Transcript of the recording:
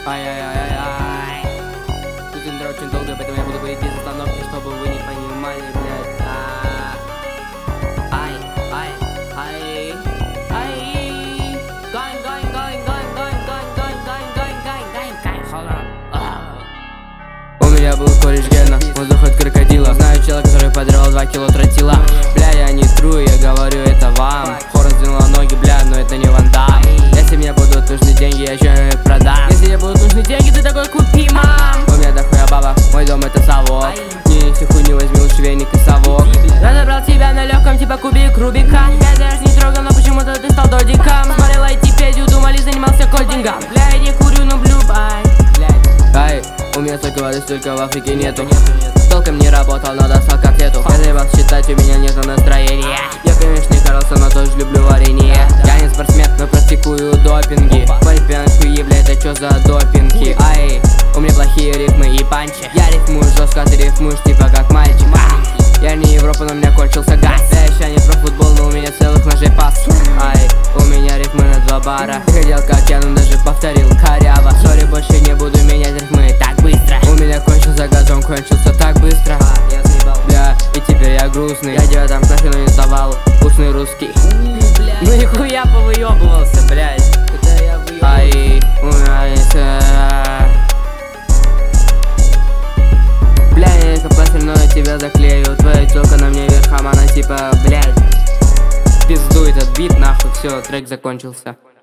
Ай-яй-яй-яй-яй. Тут интро очень долго, поэтому я буду говорить без остановки, чтобы вы не понимали, блядь. Ай, ай, ай, ай. Going, going, going, going, going, going, going, going, going, going, going, hold on. У меня был кореш Гена, воздух от крокодила. Знаю чела, который подрал 2 кило тротила. Бля, я не тру, я говорю это вам. Хора сдвинула ноги, бля, но это не Ван Дам. Если мне будут нужны деньги, я что-нибудь продам. Если мне будут нужны деньги, ты такой купи, мам. У меня дохуя баба, мой дом это совок. Не неси хуйню, возьми лучше веник и совок. Я забрал тебя на легком, типа кубик Рубика. Я даже не трогал, но почему-то ты стал додиком. Смотрел айтипедию, думали, занимался кодингом. Бля, я не курю, но блю, бай. Ай, у меня столько воды, столько в Африке нету. Толком не работал, но достал котлету. Если вас считать, у меня нет настроения. Я, конечно, не Карлсон, но тоже люблю варенье. Я не спортсмен, но практикую допинги. Байпенку, бля, это чё за допинги? Ай, у меня плохие рифмы и панчи. Я рифмую жестко, ты рифмуешь типа как мальчик. Я не Европа, но у меня кончился газ. Я еще не про футбол, но у меня целых ножей пас. Ай, у меня рифмы на 2 бара. Хотел как я, но даже повторил коряво. Сори, больше не буду менять рифмы так быстро. У меня кончился газ, он кончился так быстро. Бля, и теперь я грустный. Я 9 классе, но не сдавал вкусный русский. Ну нихуя повыебывался, блядь. Ай, у меня есть... Бля, я не пластырь, но я тебя заклею. Твоя тёлка на мне верхом, она типа, блядь. Пизду этот бит, нахуй, все, трек закончился.